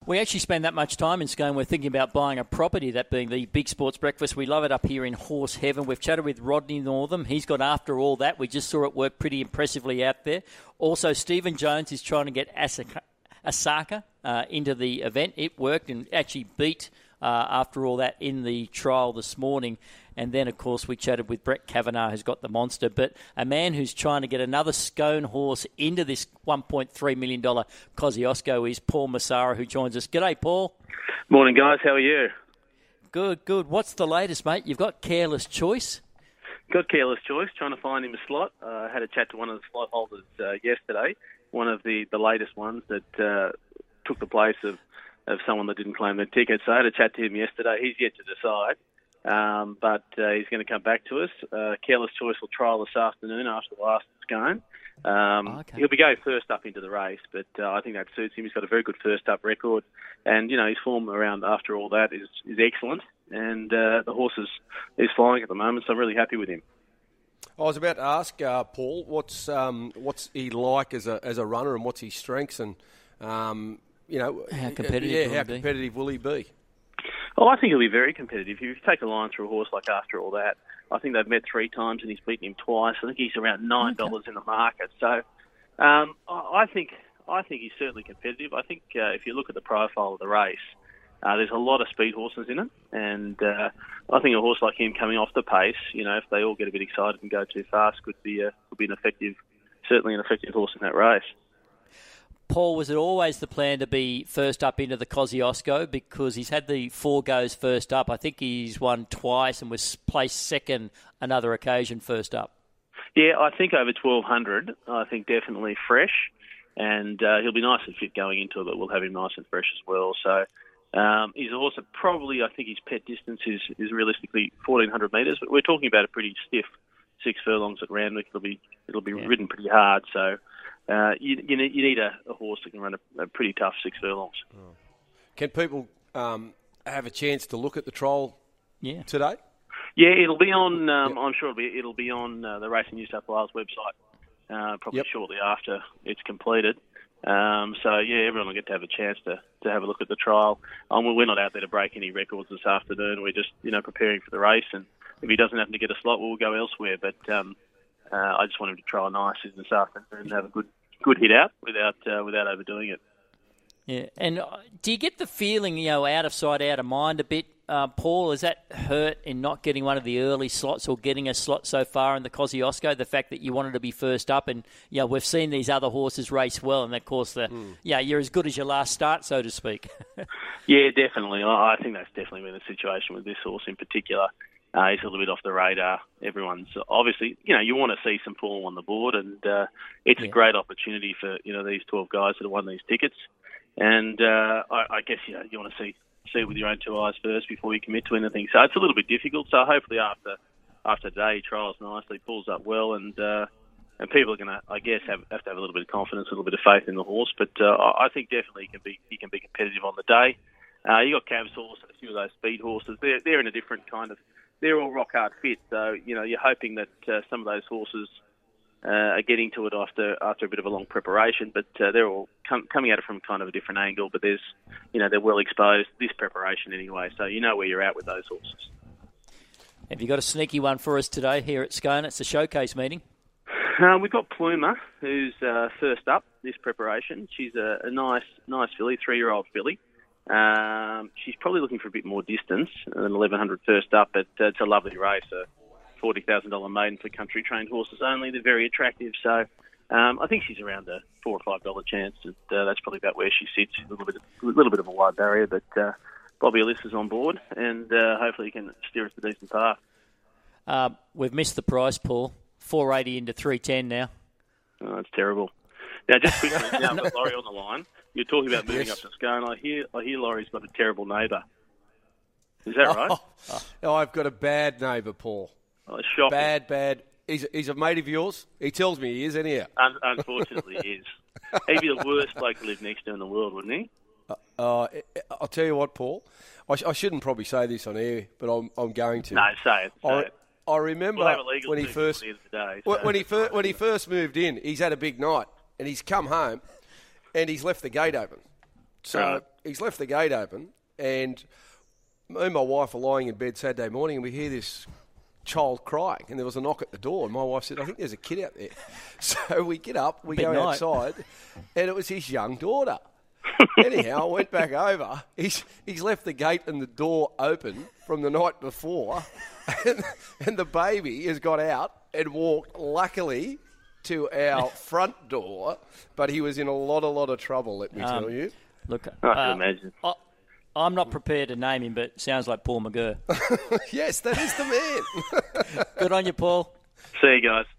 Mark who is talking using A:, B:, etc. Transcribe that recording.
A: We actually spend that much time in Scone. We're thinking about buying a property, that being the Big Sports Breakfast. We love it up here in Horse Heaven. We've chatted with Rodney Northam. He's got After All That. We just saw it work pretty impressively out there. Also, Stephen Jones is trying to get Osaka into the event. It worked and actually beat After All That in the trial this morning. And then, of course, we chatted with Brett Kavanagh, who's got the Monster. But a man who's trying to get another Scone horse into this $1.3 million Kosciuszko is Paul Massara, who joins us. G'day, Paul.
B: Morning, guys. How are you?
A: Good, good. What's the latest, mate? You've got Careless Choice.
B: Got Careless Choice, trying to find him a slot. I had a chat to one of the slot holders yesterday, one of the latest ones that took the place of someone that didn't claim their ticket. So I had a chat to him yesterday. He's yet to decide. But he's going to come back to us. Careless Choice will trial this afternoon after the last Scone. Okay. He'll be going first up into the race, but I think that suits him. He's got a very good first up record, and his form around After All That is excellent, and the horse is flying at the moment, so I'm really happy with him.
C: I was about to ask Paul, what's he like as a runner, and what's his strengths, and how competitive will he be?
B: Oh, I think he'll be very competitive. If you take a line through a horse like After All That, I think they've met 3 times and he's beaten him twice. I think he's around $9 in the market. So I think he's certainly competitive. I think if you look at the profile of the race, there's a lot of speed horses in it, and I think a horse like him coming off the pace, if they all get a bit excited and go too fast, could be an effective horse in that race.
A: Paul, was it always the plan to be first up into the Kosciuszko? Because he's had the 4 goes first up. I think he's won twice and was placed second another occasion first up.
B: Yeah, I think over 1,200, I think definitely fresh. And he'll be nice and fit going into it, but we'll have him nice and fresh as well. So he's also probably, I think his pet distance is realistically 1,400 metres. But we're talking about a pretty stiff 6 furlongs at Randwick. It'll be ridden pretty hard. So you need a horse that can run a pretty tough 6 furlongs.
C: Oh. Can people have a chance to look at the trial today?
B: Yeah, it'll be on. I'm sure it'll be on the Racing New South Wales website probably shortly after it's completed. Everyone will get to have a chance to have a look at the trial. We're not out there to break any records this afternoon. We're just preparing for the race, and if he doesn't happen to get a slot, we'll go elsewhere. But I just want him to try nicely this afternoon and have a good hit out without overdoing it.
A: Yeah, and do you get the feeling, out of sight, out of mind a bit, Paul? Has that hurt in not getting one of the early slots or getting a slot so far in the Kosciuszko, the fact that you wanted to be first up? And, we've seen these other horses race well, and, of course, you're as good as your last start, so to speak.
B: Yeah, definitely. I think that's definitely been the situation with this horse in particular. He's a little bit off the radar. Everyone's obviously, you want to see some form on the board, and it's a great opportunity for, these 12 guys that have won these tickets. And I guess, you want to see it with your own 2 eyes first before you commit to anything. So it's a little bit difficult. So hopefully after today, he trials nicely, pulls up well, and people are going to, I guess, have to have a little bit of confidence, a little bit of faith in the horse. But I think definitely he can be competitive on the day. You got Cav's horse and a few of those speed horses. They're in a different kind of. They're all rock hard fit. So you're hoping that some of those horses are getting to it after a bit of a long preparation, but they're all coming at it from kind of a different angle. But they're well exposed this preparation anyway, so where you're at with those horses.
A: Have you got a sneaky one for us today here at Scone? It's a showcase meeting.
B: We've got Pluma, who's first up this preparation. She's a nice filly, 3-year-old filly. She's probably looking for a bit more distance than 1,100 first up, but it's a lovely race. $40,000 maiden for country trained horses only. They're very attractive, so I think she's around a $4 or $5 chance, and that's probably about where she sits. A little bit of a wide barrier, but Bobby Ellis is on board, and hopefully he can steer us to a decent path.
A: We've missed the price, Paul. $4.80 into $3.10 now.
B: Oh, that's terrible. Now, just quickly, now I've got Laurie on the line. You're talking about moving up to Scone. I hear Laurie's got a terrible neighbour. Is that right?
C: Oh, I've got a bad neighbour, Paul.
B: Oh, it's shocking.
C: Bad. He's a mate of yours? He tells me he is, anyhow.
B: Unfortunately, he is. He'd be the worst bloke to live next to in the world, wouldn't he?
C: I'll tell you what, Paul. I shouldn't probably say this on air, but I'm going to.
B: No, say it.
C: I remember when he first moved in, he's had a big night, and he's come home, and he's left the gate open. So he's left the gate open, and me and my wife are lying in bed Saturday morning, and we hear this child crying, and there was a knock at the door, and my wife said, I think there's a kid out there. So we get up, we go outside, and it was his young daughter. Anyhow, I went back over. He's left the gate and the door open from the night before, and the baby has got out and walked, luckily, to our front door, but he was in a lot of trouble, let me tell you.
A: Look,
B: I can imagine.
A: I'm not prepared to name him, but it sounds like Paul McGurr.
C: Yes, that is the man.
A: Good on you, Paul.
B: See you guys.